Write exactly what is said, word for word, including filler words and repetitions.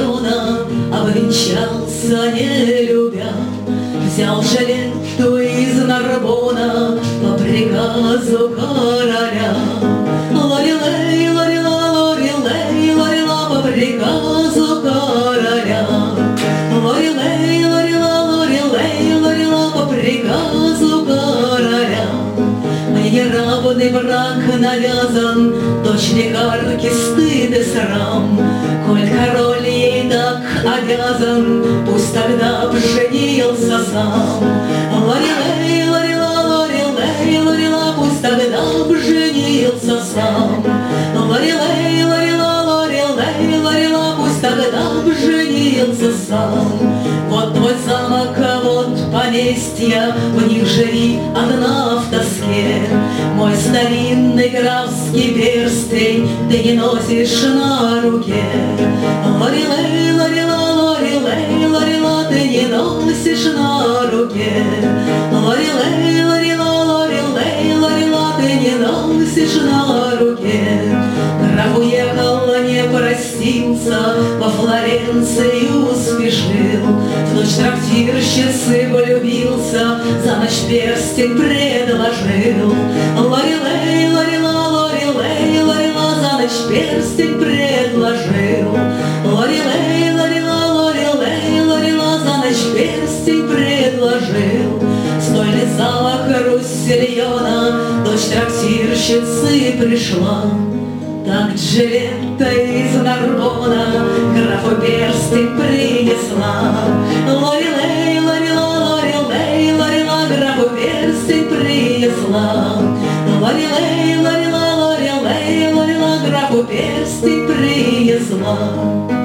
почтальона обвенчался, не любя. Взял Джульетту из Нарбона по приказу короля. Лорелей, лорела, лорелей, лорела по приказу короля. Лорелей, лорела, лорелей, лорела по приказу короля. Мне равный брак навязан, дочь лекарки стыд и срам. Коль король ей так обязан, пусть тогда б женился сам. Лорелей, лорела, лорелей, лорела, пусть тогда б женился сам. Лорелей, лорела, лорелей, лорела, пусть тогда б женился сам. Вот твой замок, вот поместья, в них живи одна в тоске. Мой старинный графский перстень ты не носишь на руке. Лорелей, лорела, лорелей, лорела, ты не носишь на руке. Лорелей, лорела, лорелей, лорела, ты не носишь на руке. Граф уехал, не простился, во Флоренцию спешил. В ночь трактирщицы влюбился, за ночь перстень предложил. Лорелей, лорела, лорелей, лорела, за ночь перстень предложил. Лорелей, лорела, лорелей, лорела, за ночь перстень предложил. Стольный замок Руссельона, дочь трактирщицы пришла. Так Джульетта из Нарбона графу перстень принесла. Лорелей, лорела, лорелей, лорела, графу перстень принесла. Лорелей, лорела, лорелей, лорела, графу перстень принесла.